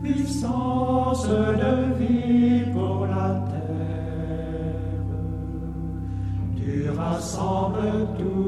puissance de vie pour la terre. Tu rassembles tout